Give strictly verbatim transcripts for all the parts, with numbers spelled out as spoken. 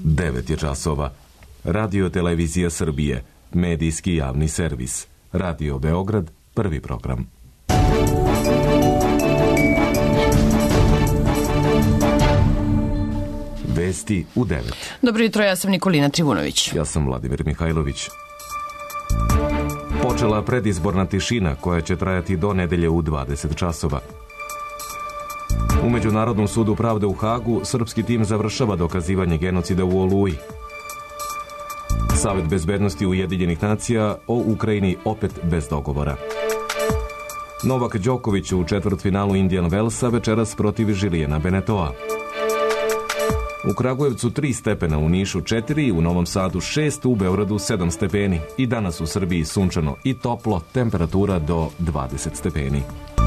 devet je časova. Radio Televizija Srbije, medijski javni servis. Radio Beograd, prvi program. Vesti u devet. Dobro jutro, ja sam Nikolina Trivunović. Ja sam Vladimir Mihajlović. Počela predizborna tišina koja će trajati do nedelje u dvadeset časova. U Međunarodnom sudu pravde u Hagu srpski tim završava dokazivanje genocida u Oluji. Savet bezbednosti Ujedinjenih nacija o Ukrajini opet bez dogovora. Novak Đoković u četvrtfinalu Indian Wellsa večeras protiv Žilijena Benetoa. U Kragujevcu tri stepena, u Nišu četiri, u Novom Sadu šest, u Beogradu sedam stepeni. I danas u Srbiji sunčano i toplo, temperatura do dvadeset stepeni.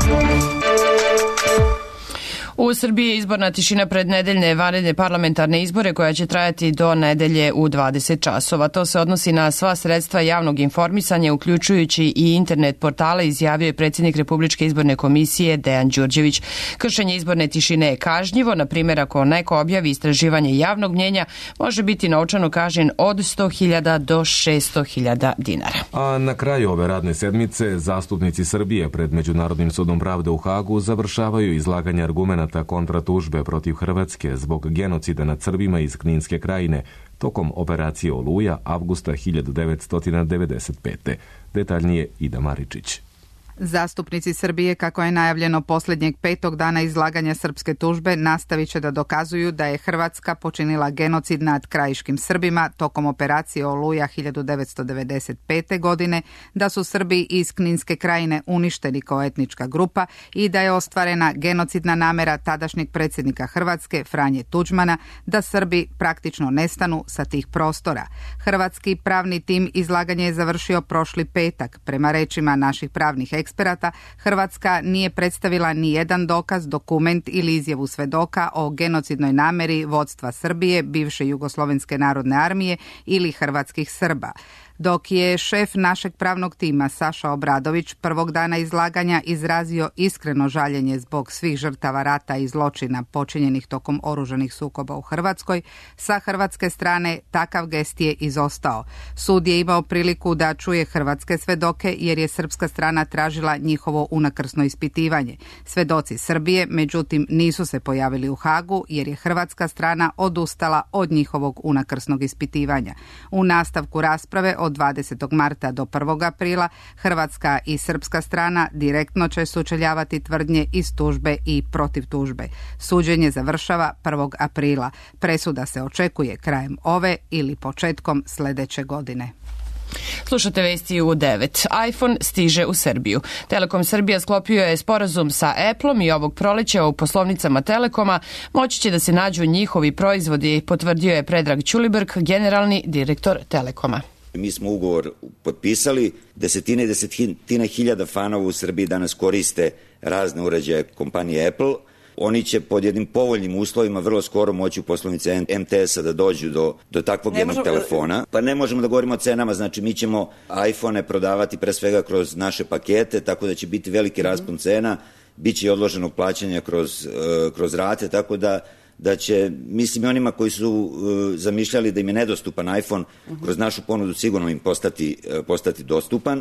U Srbiji je izborna tišina pred nedeljne vanredne parlamentarne izbore koja će trajati do nedelje u dvadeset časova. To se odnosi na sva sredstva javnog informisanja, uključujući i internet portale, izjavio je predsjednik Republičke izborne komisije Dejan Đurđević. Kršenje izborne tišine je kažnjivo, na primjer ako neko objavi istraživanje javnog mnjenja, može biti novčano kažnjen od sto hiljada do šesto hiljada dinara. A na kraju ove radne sedmice zastupnici Srbije pred Međunarodnim sudom pravde u Hagu završavaju izlaganje argumenata kontra tužbe protiv Hrvatske zbog genocida nad Srbima iz Kninske krajine tokom operacije Oluja avgusta hiljadu devetsto devedeset pete. Detaljnije Ida Maričić. Zastupnici Srbije, kako je najavljeno posljednjeg petog dana izlaganja srpske tužbe, nastavit će da dokazuju da je Hrvatska počinila genocid nad krajiškim Srbima tokom operacije Oluja hiljadu devetsto devedeset pete. godine, da su Srbi iz Kninske krajine uništeni kao etnička grupa i da je ostvarena genocidna namera tadašnjeg predsjednika Hrvatske Franje Tuđmana da Srbi praktično nestanu sa tih prostora. Hrvatski pravni tim izlaganje je završio prošli petak. Prema rečima naših pravnih eksperata, Hrvatska nije predstavila ni jedan dokaz, dokument ili izjavu svedoka o genocidnoj nameri vodstva Srbije, bivše Jugoslovenske narodne armije ili hrvatskih Srba. Dok je šef našeg pravnog tima Saša Obradović prvog dana izlaganja izrazio iskreno žaljenje zbog svih žrtava rata i zločina počinjenih tokom oružanih sukoba u Hrvatskoj, sa hrvatske strane takav gest je izostao. Sud je imao priliku da čuje hrvatske svedoke jer je srpska strana tražila njihovo unakrsno ispitivanje. Svedoci Srbije, međutim, nisu se pojavili u Hagu jer je hrvatska strana odustala od njihovog unakrsnog ispitivanja. U nastavku rasprave od dvadesetog marta do prvog aprila hrvatska i srpska strana direktno će sučeljavati tvrdnje iz tužbe i protiv tužbe. Suđenje završava prvog aprila. Presuda se očekuje krajem ove ili početkom sljedeće godine. Slušate vesti u devet. iPhone stiže u Srbiju. Telekom Srbija sklopio je sporazum sa Appleom i ovog proleća u poslovnicama Telekoma moći će da se nađu njihovi proizvodi, potvrdio je Predrag Ćulibrk, generalni direktor Telekoma. Mi smo ugovor potpisali, desetine i desetine hiljada fanova u Srbiji danas koriste razne uređaje kompanije Apple. Oni će pod jednim povoljnim uslovima vrlo skoro moći u poslovnice em te esa da dođu do, do takvog jednog možemo... telefona. Pa ne možemo da govorimo o cenama, znači mi ćemo iPhone prodavati pre svega kroz naše pakete, tako da će biti veliki raspon cena, bit će i odloženog plaćanja kroz, uh, kroz rate, tako da da će, mislim i onima koji su uh, zamišljali da im je nedostupan iPhone, kroz našu ponudu sigurno im postati, uh, postati dostupan.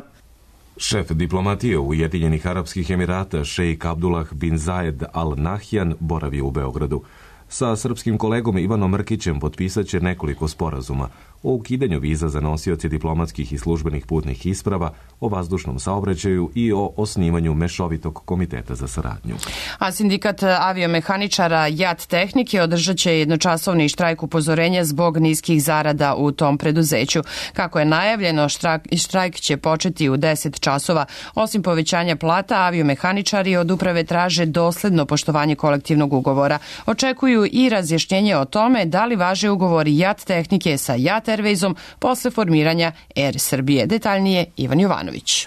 Šef diplomatije Ujedinjenih Arapskih Emirata, šejk Abdullah bin Zayed Al Nahyan, boravi u Beogradu. Sa srpskim kolegom Ivanom Mrkićem potpisat će nekoliko sporazuma o ukidanju viza za nosioce diplomatskih i službenih putnih isprava, o vazdušnom saobraćaju i o osnivanju mešovitog komiteta za saradnju. A sindikat aviomehaničara JAT Tehnike održat će jednočasovni štrajk upozorenja zbog niskih zarada u tom preduzeću. Kako je najavljeno, štrajk, štrajk će početi u deset časova. Osim povećanja plata, aviomehaničari od uprave traže dosledno poštovanje kolektivnog ugovora. Očekuju i razjašnjenje o tome da li važe ugovori JAT Tehnike sa JAT Airwaysom posle formiranja Air Srbije. Detaljnije Ivan Jovanović.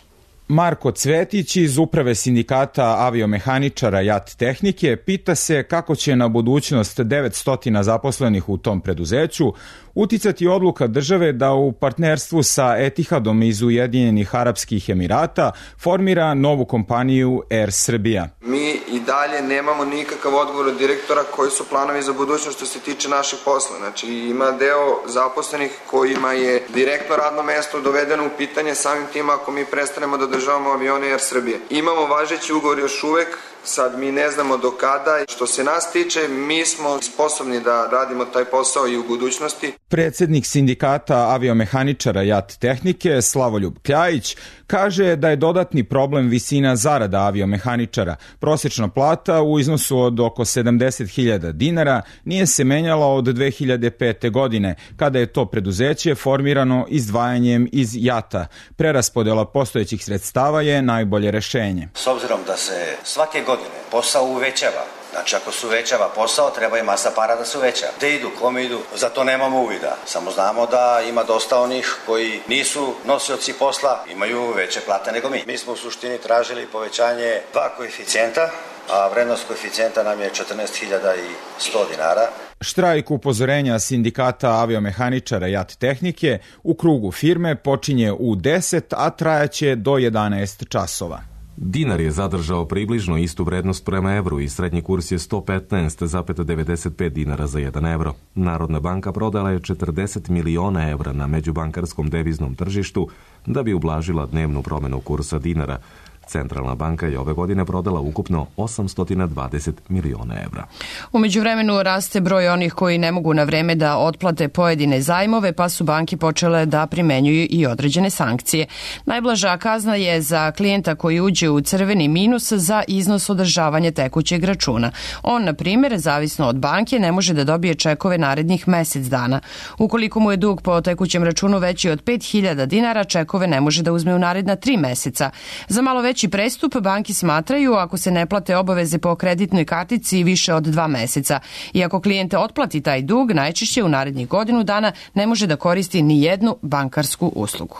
Marko Cvetić iz uprave sindikata aviomehaničara JAT Tehnike pita se kako će na budućnost devetsto zaposlenih u tom preduzeću uticati odluka države da u partnerstvu sa Etihadom iz Ujedinjenih Arapskih Emirata formira novu kompaniju Air Srbija. Mi i dalje nemamo nikakav odgovor od direktora koji su planovi za budućnost što se tiče našeg posla. Znači ima deo zaposlenih kojima je direktno radno mesto dovedeno u pitanje samim tim ako mi prestanemo da državamo avione Air Srbije. Imamo važeći ugovor još uvek, sad mi ne znamo do kada. Što se nas tiče, mi smo sposobni da radimo taj posao i u budućnosti. Predsednik sindikata aviomehaničara JAT Tehnike, Slavoljub Kljajić, kaže da je dodatni problem visina zarada aviomehaničara. Prosječna plata u iznosu od oko sedamdeset hiljada dinara nije se menjala od dve hiljade pete. godine, kada je to preduzeće formirano izdvajanjem iz JAT-a. Preraspodela postojećih sredstava je najbolje rešenje. S obzirom da se svake godine posao uvećava, znači ako se uvećava posao, treba i masa para da se uveća. Gde idu, kome idu, za to nemamo uvida. Samo znamo da ima dosta onih koji nisu nosioci posla, imaju veće plate nego mi. Mi smo u suštini tražili povećanje dva koeficijenta, a vrednost koeficijenta nam je četrnaest hiljada sto dinara. Štrajk upozorenja sindikata aviomehaničara JAT Tehnike u krugu firme počinje u deset, a trajaće do jedanaest časova. Dinar je zadržao približno istu vrednost prema evru i srednji kurs je sto petnaest zarez devedeset pet dinara za jedan evro. Narodna banka prodala je četrdeset miliona evra na međubankarskom deviznom tržištu da bi ublažila dnevnu promenu kursa dinara. Centralna banka je ove godine prodala ukupno osamsto dvadeset miliona evra. U međuvremenu raste broj onih koji ne mogu na vreme da otplate pojedine zajmove, pa su banke počele da primenjuju i određene sankcije. Najblaža kazna je za klijenta koji uđe u crveni minus za iznos održavanja tekućeg računa. On, na primjer, zavisno od banke, ne može da dobije čekove narednih mesec dana. Ukoliko mu je dug po tekućem računu veći od pet hiljada dinara, čekove ne može da uzme u naredna tri meseca. Za malo već Veći prestup banki smatraju ako se ne plate obaveze po kreditnoj kartici više od dva meseca. I ako klijente otplati taj dug, najčešće u narednih godinu dana ne može da koristi ni jednu bankarsku uslugu.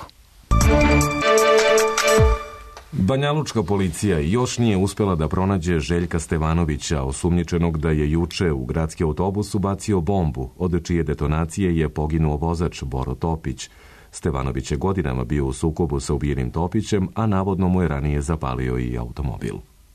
Banjalučka policija još nije uspela da pronađe Željka Stevanovića, osumnjičenog da je juče u gradski autobus ubacio bombu, od čije detonacije je poginuo vozač Boro Topić. Stevanović je godinama bio u sukobu sa ubijenim Topićem, a navodno mu je ranije zapalio i automobil.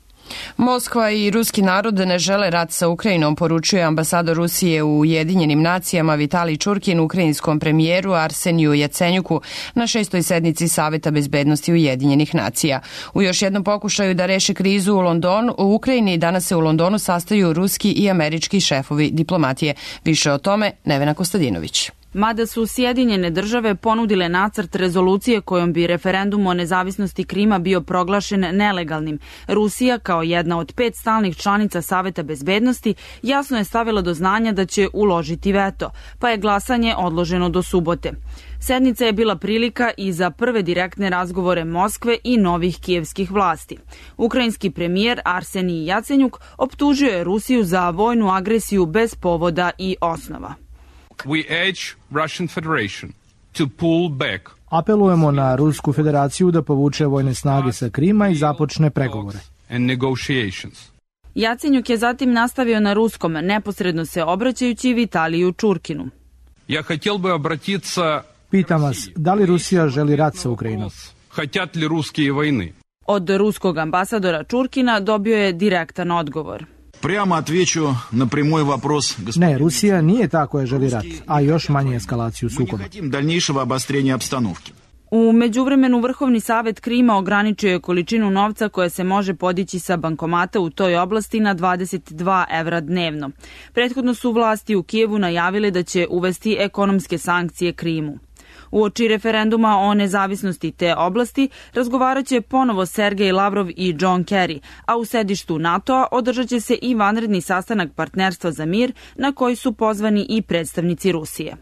Moskva i ruski narod ne žele rat sa Ukrajinom, poručuje ambasador Rusije u Ujedinjenim nacijama Vitalij Čurkin ukrajinskom premijeru Arseniju Jacenjuku na šestoj sednici Saveta bezbednosti Ujedinjenih nacija. U još jednom pokušaju da reše krizu u Londonu, u Ukrajini danas se u Londonu sastaju ruski i američki šefovi diplomatije. Više o tome Nevena Kostadinović. Mada su Sjedinjene države ponudile nacrt rezolucije kojom bi referendum o nezavisnosti Krima bio proglašen nelegalnim, Rusija, kao jedna od pet stalnih članica Saveta bezbednosti, jasno je stavila do znanja da će uložiti veto, pa je glasanje odloženo do subote. Sednica je bila prilika i za prve direktne razgovore Moskve i novih kijevskih vlasti. Ukrajinski premijer Arsenij Jacenjuk optužio je Rusiju za vojnu agresiju bez povoda i osnova. We urge Russian Federation to pull back. Apelujemo na Rusku federaciju da povuče vojne snage sa Krima i započne pregovore. And negotiations. Jacenjuk je zatim nastavio na ruskom, neposredno se obraćajući Vitaliju Čurkinu. Ja хотел бы обратиться. Pitam vas, da li Rusija želi rat sa Ukrajinom? Хотят ли русские войны? Od ruskog ambasadora Čurkina dobio je direktan odgovor. Прямо отвечу на прямой вопрос. Ne, Rusija nije ta koja želi rat, a još manje eskalaciju sukoba. Дальнейшего обострения обстановки. U međuvremenu Vrhovni savet Krima ograničio je količinu novca koja se može podići sa bankomata u toj oblasti na dvadeset dva evra dnevno. Prethodno su vlasti u Kijevu najavile da će uvesti ekonomske sankcije Krimu. Uoči referenduma o nezavisnosti te oblasti razgovarat će ponovo Sergej Lavrov i John Kerry, a u sedištu NATO-a održat će se i vanredni sastanak partnerstva za mir na koji su pozvani i predstavnici Rusije.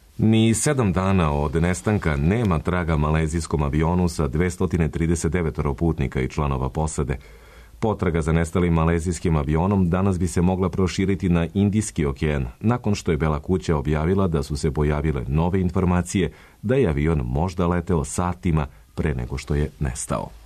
Ni sedam dana od nestanka nema traga malezijskom avionu sa dvesta trideset devet putnika i članova posade. Potraga za nestalim malezijskim avionom danas bi se mogla proširiti na Indijski okean, nakon što je Bela kuća objavila da su se pojavile nove informacije da je avion možda leteo satima pre nego što je nestao.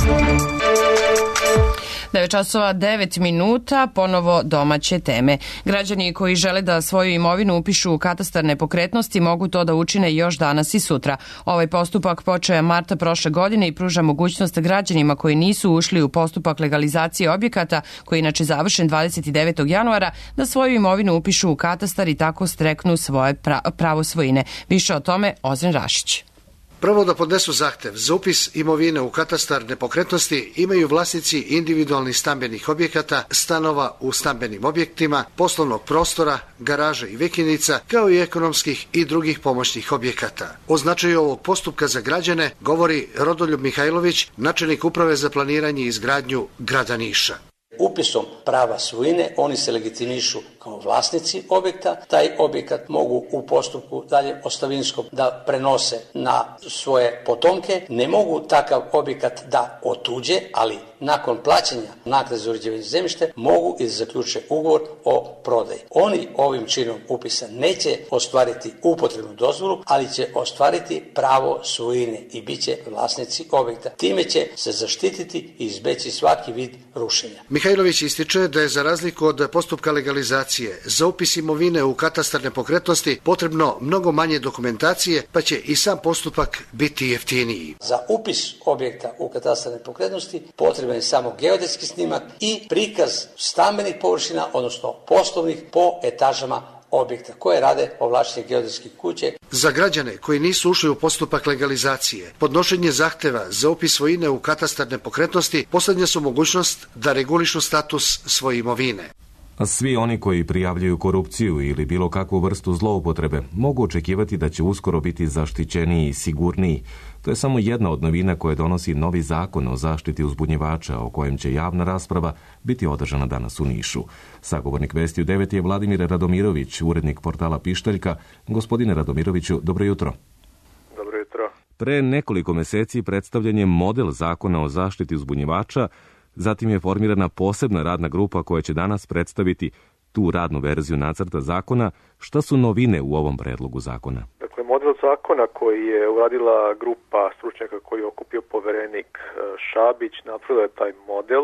devet časova devet minuta, ponovo domaće teme. Građani koji žele da svoju imovinu upišu u katastar nepokretnosti mogu to da učine još danas i sutra. Ovaj postupak počeo je marta prošle godine i pruža mogućnost građanima koji nisu ušli u postupak legalizacije objekata, koji je inače završen dvadeset devetog januara, da svoju imovinu upišu u katastar i tako steknu svoje pravo svojine. Više o tome Ozren Rašić. Prvo da podnesu zahtev za upis imovine u katastar nepokretnosti imaju vlasnici individualnih stambenih objekata, stanova u stambenim objektima, poslovnog prostora, garaža i vikendica, kao i ekonomskih i drugih pomoćnih objekata. O značaju ovog postupka za građane govori Rodoljub Mihajlović, načelnik Uprave za planiranje i izgradnju grada Niša. Upisom prava svojine oni se legitimišu kao vlasnici objekta. Taj objekat mogu u postupku dalje ostavinskom da prenose na svoje potomke. Ne mogu takav objekat da otuđe, ali nakon plaćanja naknade za uređivanje zemljišta mogu i zaključe ugovor o prodaji. Oni ovim činom upisa neće ostvariti upotrebnu dozvolu, ali će ostvariti pravo svojine i bit će vlasnici objekta. Time će se zaštititi i izbeći svaki vid rušenja. Mihajlović ističe da je za razliku od postupka legalizacije za upis imovine u katastar nepokretnosti potrebno mnogo manje dokumentacije, pa će i sam postupak biti jeftiniji. Za upis objekta u katastar nepokretnosti potreban je samo geodetski snimak i prikaz stambenih površina, odnosno poslovnih po etažama objekta koje rade ovlašćene geodetske kuće. Za građane koji nisu ušli u postupak legalizacije, podnošenje zahteva za upis svojine u katastar nepokretnosti poslednja su mogućnost da regulišu status svoje imovine. Svi oni koji prijavljuju korupciju ili bilo kakvu vrstu zloupotrebe mogu očekivati da će uskoro biti zaštićeniji i sigurniji. To je samo jedna od novina koje donosi novi zakon o zaštiti uzbunjivača, o kojem će javna rasprava biti održana danas u Nišu. Sagovornik Vesti u devet je Vladimir Radomirović, urednik portala Pištaljka. Gospodine Radomiroviću, dobro jutro. Dobro jutro. Pre nekoliko meseci predstavljen je model zakona o zaštiti uzbunjivača, zatim je formirana posebna radna grupa koja će danas predstaviti tu radnu verziju nacrta zakona. Šta su novine u ovom predlogu zakona? Dakle, model zakona koji je uradila grupa stručnjaka koji je okupio poverenik Šabić, napravila je taj model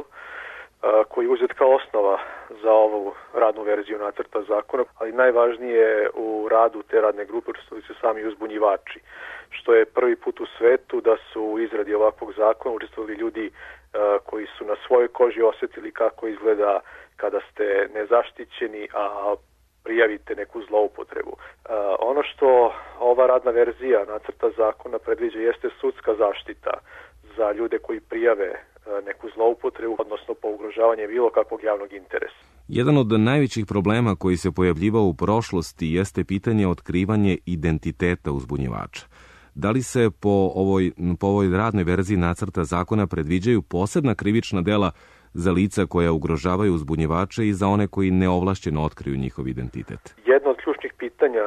koji je uzet kao osnova za ovu radnu verziju nacrta zakona, ali najvažnije u radu te radne grupe učestvovali su sami uzbunjivači, što je prvi put u svetu da su u izradi ovakvog zakona učestvovali ljudi koji su na svojoj koži osjetili kako izgleda kada ste nezaštićeni, a prijavite neku zloupotrebu. Ono što ova radna verzija nacrta zakona predviđa jeste sudska zaštita za ljude koji prijave neku zloupotrebu, odnosno po ugrožavanje bilo kakvog javnog interesa. Jedan od najvećih problema koji se pojavljivao u prošlosti jeste pitanje otkrivanje identiteta uzbunjivača. Da li se po ovoj, po ovoj radnoj verziji nacrta zakona predviđaju posebna krivična dela za lica koja ugrožavaju uzbunjivače i za one koji neovlašćeno otkriju njihov identitet? Jedno od ključnih pitanja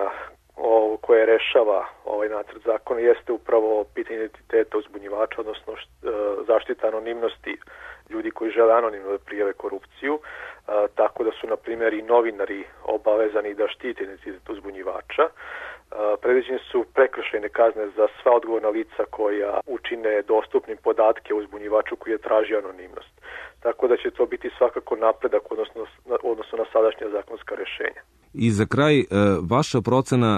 koje rešava ovaj nacrt zakona jeste upravo pitanje identiteta uzbunjivača, odnosno zaštita anonimnosti ljudi koji žele anonimno da prijave korupciju, tako da su, na primjer, i novinari obavezani da štite identitet uzbunjivača. Predviđene su prekršajne kazne za sva odgovorna lica koja učine dostupnim podatke o uzbunjivaču koji je tražio anonimnost. Tako da će to biti svakako napredak odnosno, odnosno na sadašnja zakonska rešenja. I za kraj, vaša procena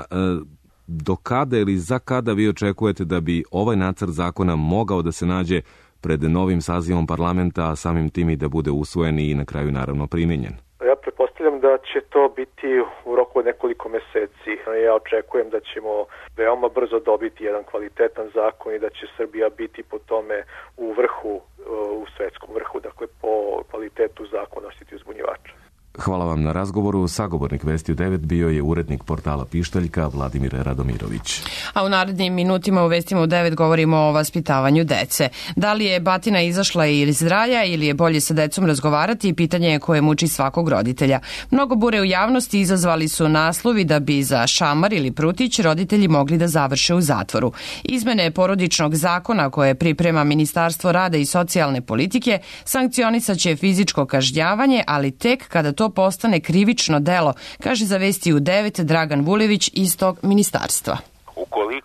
do kada ili za kada vi očekujete da bi ovaj nacrt zakona mogao da se nađe pred novim sazivom parlamenta, a samim tim i da bude usvojen i na kraju naravno primenjen? Ja pretpostavljam da će to biti u roku od nekoliko meseci. Ja očekujem da ćemo veoma brzo dobiti jedan kvalitetan zakon i da će Srbija biti po tome u vrhu, u svetskom vrhu, dakle po kvalitetu zakona o zaštiti uzbunjivača. Hvala vam na razgovoru. Sagovornik Vesti u devet bio je urednik portala Pištaljka Vladimir Radomirović. A u narednim minutima u Vestima u devet govorimo o vaspitavanju dece. Da li je batina izašla iz raja ili je bolje sa decom razgovarati, pitanje je koje muči svakog roditelja. Mnogo bure u javnosti izazvali su naslovi da bi za šamar ili prutić roditelji mogli da završe u zatvoru. Izmene porodičnog zakona koje priprema Ministarstvo rada i socijalne politike sankcionisaće fizičko kažnjavanje, ali tek kada to to postane krivično delo, kaže za Vesti u devet Dragan Vulević iz tog ministarstva. Ukoliko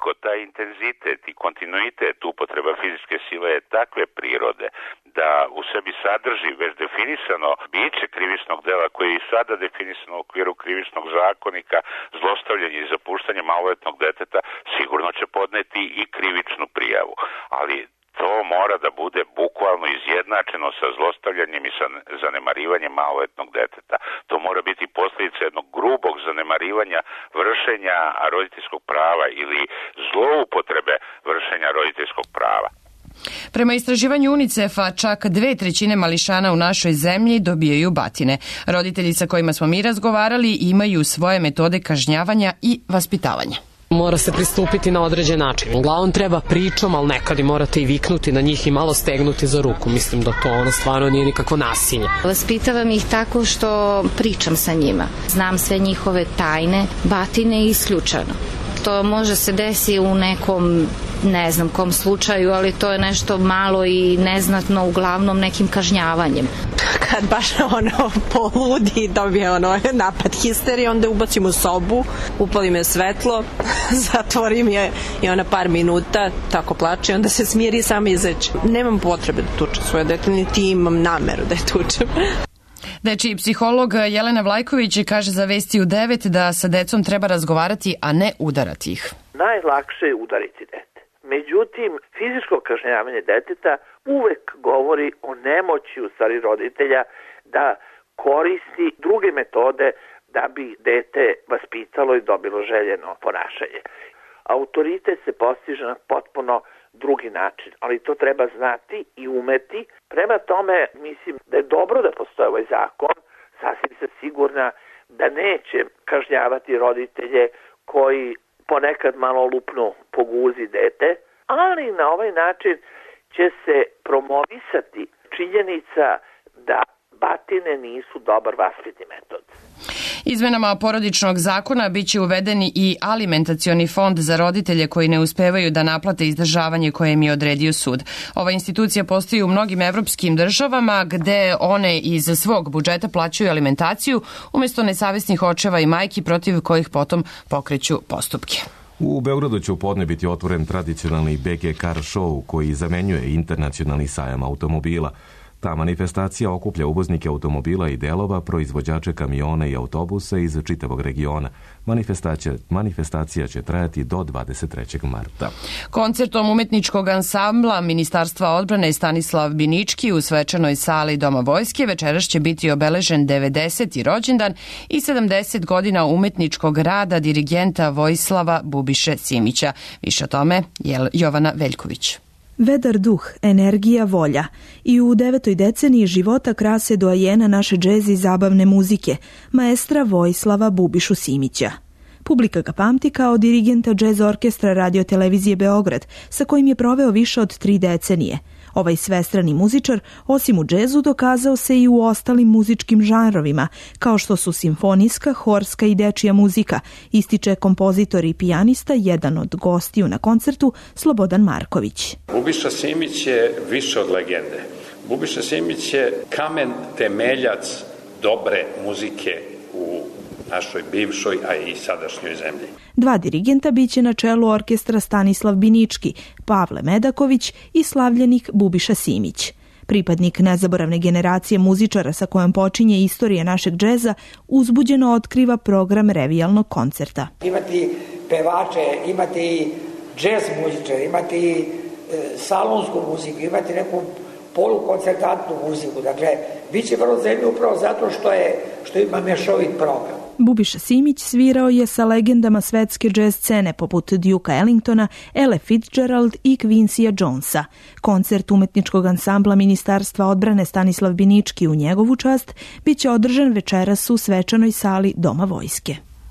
Ukoliko taj intenzitet i kontinuitet upotreba fizičke sile je takve prirode da u sebi sadrži već definisano biće krivičnog dela koje je i sada definisano u okviru krivičnog zakonika, zlostavljanje i zapuštanje maloletnog deteta, sigurno će podneti i krivičnu prijavu. Ali to mora da bude bukvalno izjednačeno sa zlostavljanjem i sa zanemarivanjem maloletnog deteta. To mora biti posljedica jednog grubog zanemarivanja vršenja roditeljskog prava ili zloupotrebe vršenja roditeljskog prava. Prema istraživanju UNICEF-a, čak dve trećine mališana u našoj zemlji dobijaju batine. Roditelji sa kojima smo mi razgovarali imaju svoje metode kažnjavanja i vaspitavanja. Mora se pristupiti na određen način. Uglavnom treba pričom, ali nekad i morate i viknuti na njih i malo stegnuti za ruku. Mislim da to ono stvarno nije nikakvo nasilje. Vaspitavam ih tako što pričam sa njima. Znam sve njihove tajne, batine isključeno. To može se desi u nekom, ne znam kom slučaju, ali to je nešto malo i neznatno, uglavnom nekim kažnjavanjem. Kad baš ono poludi, dobije ono napad histerije, onda ubacim u sobu, upalim je svetlo, zatvorim je i ona par minuta, tako plače, onda se smiri i sama izaći. Nemam potrebe da tučem svoje dete, niti imam nameru da je tučem. Dečiji psiholog Jelena Vlajković kaže za Vesti u devet da sa decom treba razgovarati, a ne udarati ih. Najlakše je udariti dete. Međutim, fizičko kažnjavanje deteta uvek govori o nemoći u stvari roditelja da koristi druge metode da bi dete vaspitalo i dobilo željeno ponašanje. Autoritet se postiže na potpuno drugi način, ali to treba znati i umeti. Prema tome, mislim da je dobro da postoji ovaj zakon, sasvim sam sigurna da neće kažnjavati roditelje koji ponekad malo lupnu po guzi dete, ali na ovaj način će se promovisati činjenica da batine nisu dobar vaspitni metod. Izmenama porodičnog zakona biće uvedeni i alimentacioni fond za roditelje koji ne uspevaju da naplate izdržavanje koje im je odredio sud. Ova institucija postoji u mnogim evropskim državama gde one iz svog budžeta plaćaju alimentaciju umesto nesavesnih očeva i majki protiv kojih potom pokreću postupke. U Beogradu će u podne biti otvoren tradicionalni B G Car Show koji zamenjuje internacionalni sajam automobila. Ta manifestacija okuplja uvoznike automobila i delova, proizvođače kamiona i autobusa iz čitavog regiona. Manifestacija, manifestacija će trajati do dvadeset trećeg marta. Koncertom umetničkog ansambla Ministarstva odbrane Stanislav Binički u svečanoj sali Doma vojske večeras će biti obeležen devedeseti rođendan i sedamdeset godina umetničkog rada dirigenta Vojislava Bubiše Simića. Više o tome je Jovana Veljković. Vedar duh, energija, volja i u devetoj deceniji života krase doajena naše džez i zabavne muzike, maestra Vojislava Bubišu Simića. Publika ga pamti kao dirigenta džez orkestra Radio Televizije Beograd, sa kojim je proveo više od tri decenije. Ovaj svestrani muzičar, osim u džezu, dokazao se i u ostalim muzičkim žanrovima, kao što su simfonijska, horska i dečija muzika, ističe kompozitor i pijanista, jedan od gostiju na koncertu, Slobodan Marković. Bubiša Simić je više od legende. Bubiša Simić je kamen temeljac dobre muzike u našoj bivšoj, a i sadašnjoj zemlji. Dva dirigenta biće na čelu orkestra Stanislav Binički, Pavle Medaković i slavljenik Bubiša Simić. Pripadnik nezaboravne generacije muzičara sa kojom počinje istorija našeg džeza, uzbuđeno otkriva program revijalnog koncerta. Imati pevače, imati džez muzičare, imati e, salonsku muziku, imati neku polukoncertantnu muziku. Dakle, bit će vrlo zanimljivo upravo zato što, je, što ima mješovit program. Bubiša Simić svirao je sa legendama svetske džez scene poput Duke Ellingtona, Ella Fitzgerald i Quincyja Jonesa. Koncert umetničkog ansambla Ministarstva odbrane Stanislav Binički u njegovu čast biće održan večeras u svečanoj sali Doma vojske.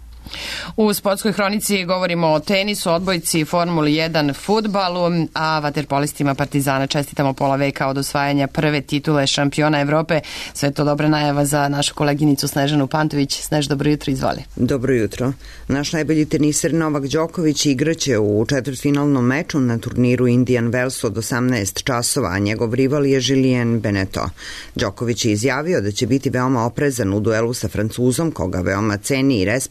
U sportskoj hronici govorimo o tenisu, odbojci, Formuli jedan, fudbalu, a vaterpolistima Partizana čestitamo pola veka od osvajanja prve titule šampiona Evrope. Sve to dobra najava za našu koleginicu Snežanu Pantović. Snež, dobro jutro, izvoli. Dobro jutro. Naš najbolji teniser Novak Đoković igraće u četvrtfinalnom meču na turniru Indian Wells od osamnaest časova, a njegov rival je Julien Beneteau. Đoković je izjavio da će biti veoma oprezan u duelu sa Francuzom, koga veoma ceni i respektuje,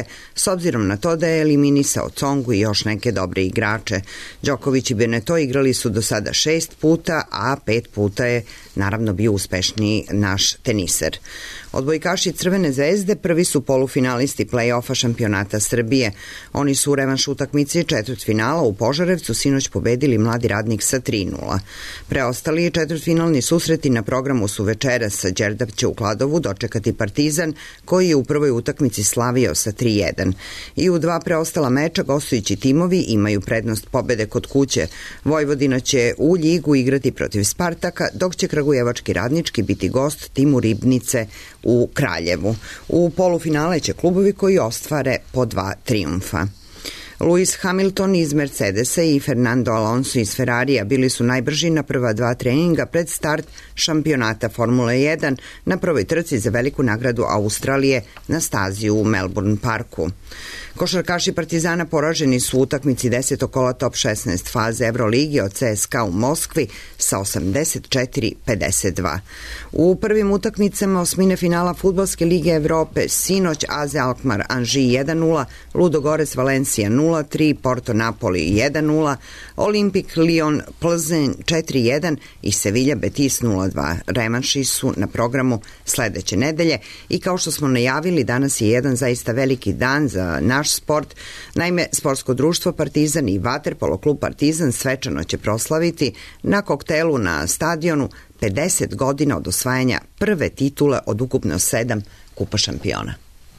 s obzirom na to da je eliminisao Tsongu i još neke dobre igrače. Đoković i Beneteau igrali su do sada šest puta, a pet puta je naravno bio uspešniji naš teniser. Odbojkaši Crvene zvezde prvi su polufinalisti play-offa šampionata Srbije. Oni su u revanš utakmici četvrtfinala u Požarevcu sinoć pobedili Mladi Radnik sa tri nula. Preostali četvrtfinalni susreti na programu su večeras. Đerdap će u Kladovu dočekati Partizan, koji je u prvoj utakmici slavio sa tri jedan. I u dva preostala meča gostujući timovi imaju prednost pobede kod kuće. Vojvodina će u Ljigu igrati protiv Spartaka, dok će kragujevački Radnički biti gost timu Ribnice u Kraljevu. U polufinale će klubovi koji ostvare po dva trijumfa. Lewis Hamilton iz Mercedesa i Fernando Alonso iz Ferrarija bili su najbrži na prva dva treninga pred start šampionata Formule jedan na prvoj trci za veliku nagradu Australije na stazi u Melbourne Parku. Košarkaši Partizana poraženi su u utakmici desetog kola top šesnaest faze Euroligi od C S K A u Moskvi sa osamdeset četiri pedeset dva. U prvim utakmicama osmine finala Fudbalske lige Evrope sinoć A Z Alkmaar Anži jedan nula, Ludogorets Valencija nula tri, Porto Napoli jedan nula, Olimpik Lyon Plzeň četiri jedan i Sevilla Betis nula dva. Revanši su na programu sledeće nedelje i kao što smo najavili, danas je jedan zaista veliki dan za naš sport. Naime, sportsko društvo Partizan i vaterpolo klub Partizan svečano će proslaviti na koktelu na stadionu pedeset godina od osvajanja prve titule od ukupno sedam Kupa šampiona.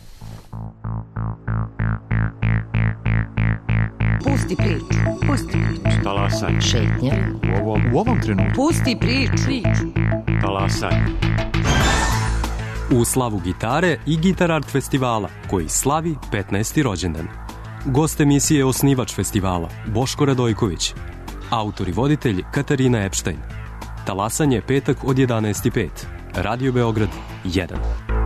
Pusti priču, pusti priču. Talasaj. Šetnja. U ovom, u ovom trenutku. Pusti priču. Talasaj. U slavu gitare i Gitar Art festivala, koji slavi petnaesti rođendan. Gost emisije je osnivač festivala, Boško Radojković. Autor i voditelj Katarina Epštajn. Talasanje petak od jedanaest i pet. Radio Beograd jedan.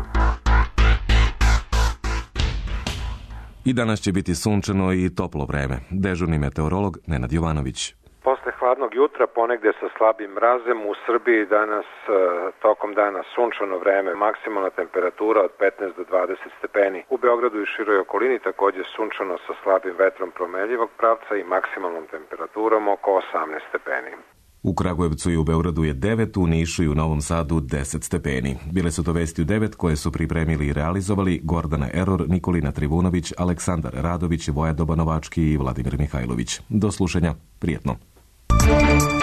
I danas će biti sunčano i toplo vreme. Dežurni meteorolog Nenad Jovanović. Posle hladnog jutra, ponegde sa slabim mrazem, u Srbiji danas tokom dana sunčano vreme, maksimalna temperatura od petnaest do dvadeset stepeni. U Beogradu i široj okolini takođe sunčano sa slabim vetrom promenljivog pravca i maksimalnom temperaturom oko osamnaest stepeni. U Kragujevcu i u Beogradu je devet, u Nišu i u Novom Sadu deset stepeni. Bile su to vesti u devet koje su pripremili i realizovali Gordana Eror, Nikolina Trivunović, Aleksandar Radović, Voja Dobanovački i Vladimir Mihajlović. Do slušanja, prijetno.